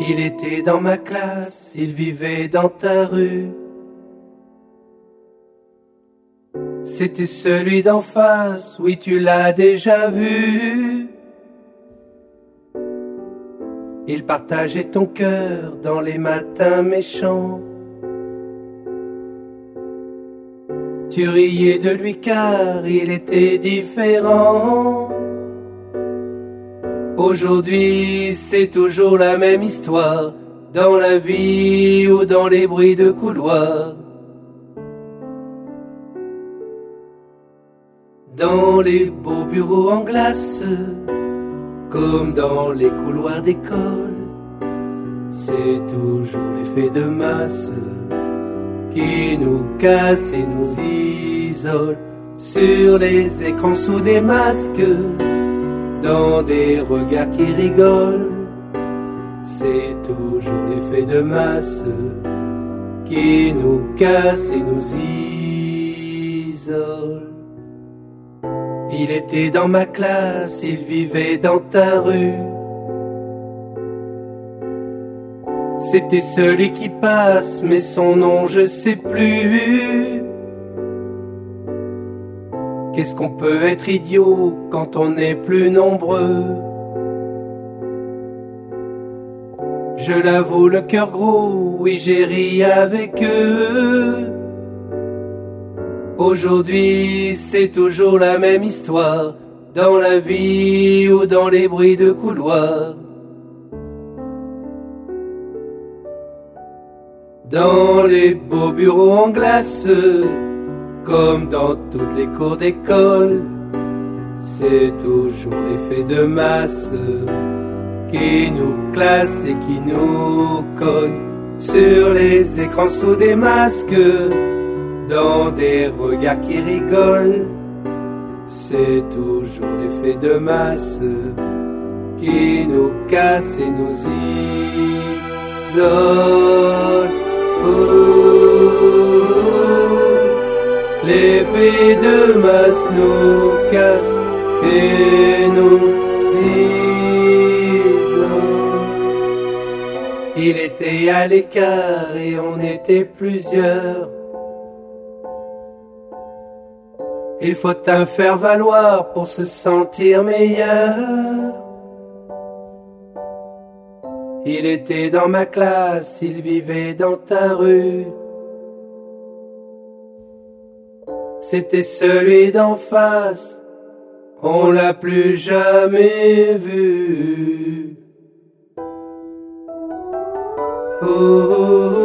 Il était dans ma classe, il vivait dans ta rue. C'était celui d'en face, oui tu l'as déjà vu. Il partageait ton cœur dans les matins méchants. Tu riais de lui car il était différent. Aujourd'hui, c'est toujours la même histoire, dans la vie ou dans les bruits de couloir. Dans les beaux bureaux en glace, comme dans les couloirs d'école, c'est toujours l'effet de masse qui nous casse et nous isole. Sur les écrans sous des masques, dans des regards qui rigolent, c'est toujours l'effet de masse qui nous casse et nous isole. Il était dans ma classe, il vivait dans ta rue. C'était celui qui passe, mais son nom je sais plus. Qu'est-ce qu'on peut être idiot quand on est plus nombreux? Je l'avoue le cœur gros, oui j'ai ri avec eux. Aujourd'hui c'est toujours la même histoire, dans la vie ou dans les bruits de couloir. Dans les beaux bureaux en glace, comme dans toutes les cours d'école, c'est toujours l'effet de masse qui nous classe et qui nous cogne. Sur les écrans sous des masques, dans des regards qui rigolent, c'est toujours l'effet de masse qui nous casse et nous isole. L'effet de masse nous casse et nous isole. Il était à l'écart et on était plusieurs. Il faut un faire valoir pour se sentir meilleur. Il était dans ma classe, il vivait dans ta rue. C'était celui d'en face, on l'a plus jamais vu. Oh, oh, oh.